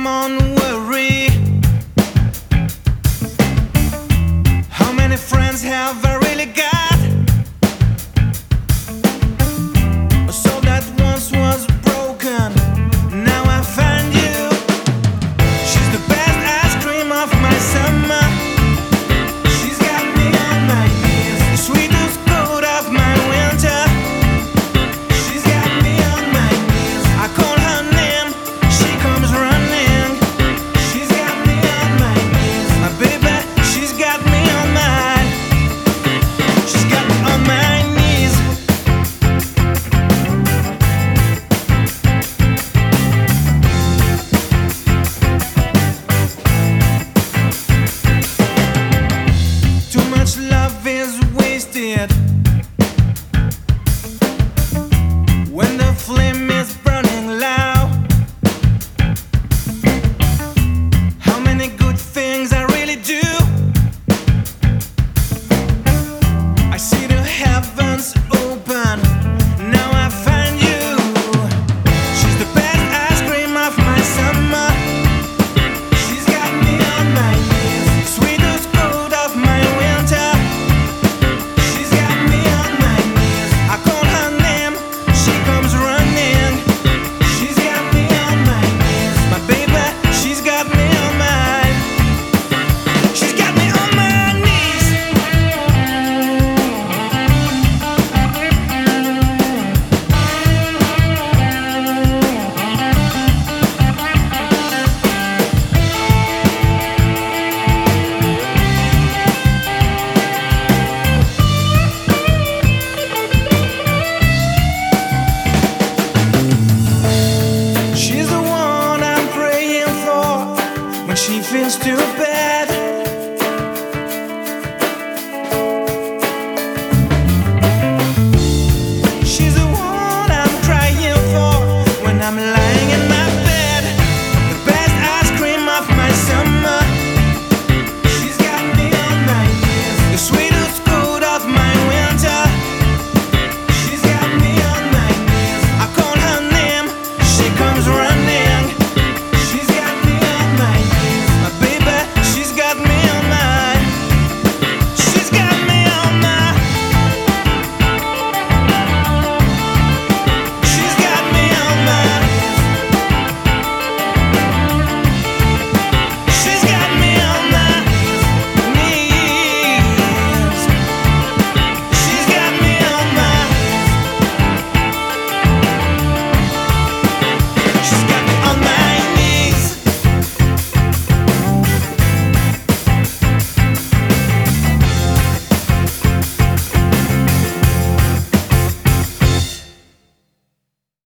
come on, worry. How many friends have I really got? A soul that once was broken, now I find you. She's the best ice cream of my summer. She's got me on my knees, the sweetest coat of my winter. She's got me on my knees. I call her name, she comes running. She's got me on my knees, my baby. She's got me on my. She's got me on my knees. Too much love is wasted when the flame is burning loud. How many good things I really do. I see the heavens open, now I find you. She's the best ice cream of my summer. She's got me on my knees, sweetest coat of my winter. She's got me on my knees. I call her name, she comes running. She's got me on my knees, my baby. She's got me on my. She's got me on my knees. She's the one I'm praying for when she feels too bad.